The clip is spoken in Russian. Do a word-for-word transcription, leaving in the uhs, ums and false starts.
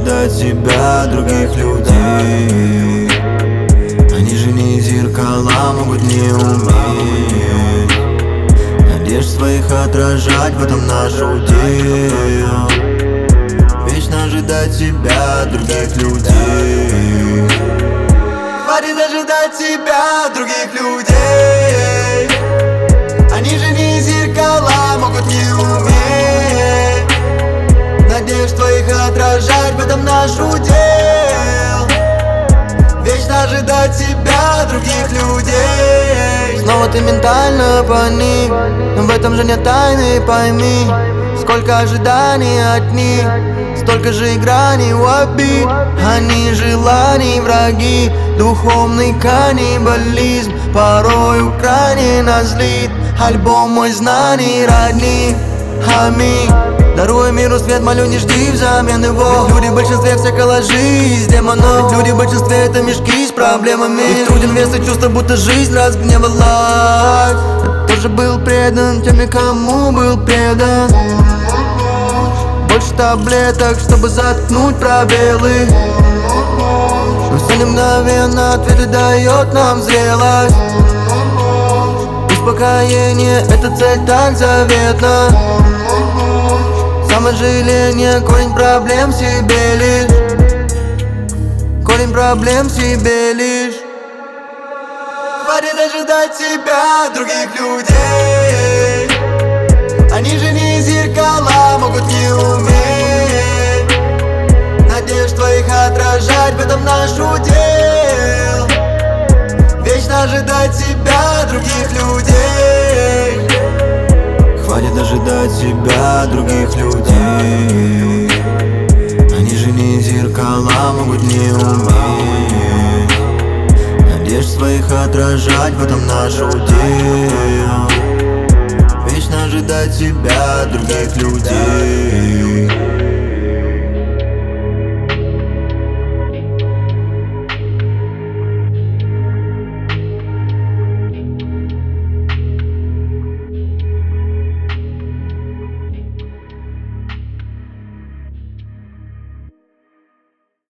ожидать себя других людей. Они же не зеркала, могут не уметь надежд своих отражать, в этом наш удел. Вечно ожидать себя других людей. Хватит ожидать себя других людей. Они же не зеркала, могут не уметь надежд твоих отражать, в этом наш удел. Вечно ожидать себя других людей. Снова ты ментально паник, но в этом же нет тайны, пойми. Сколько ожиданий от них, столько же и граней у обид. Они желаний враги, духовный каннибализм порою крайне нас злит. Альбом мой знаний родни, аминь. Даруя миру свет, молю, не жди взамен его. Ведь люди в большинстве все коллажи из демонов. Ведь люди в большинстве это мешки с проблемами. Их труден вес и чувство, будто жизнь разгневалась. Я тоже был предан теми, кому был предан. Больше таблеток, чтобы заткнуть пробелы. Но все не мгновенно, ответы дает нам зрелость. Успокоение, эта цель так заветна. Саможаление, корень проблем в себе лишь. Корень проблем в себе лишь. Хватит ожидать себя других людей. Они же не зеркала, могут не уметь надежд твоих отражать, в этом наш удел. Вечно ожидать себя других людей. Хватит ожидать себя других людей. Они же не зеркала, могут не уметь надежд своих отражать, в этом наш удел. Вечно ожидать себя других людей.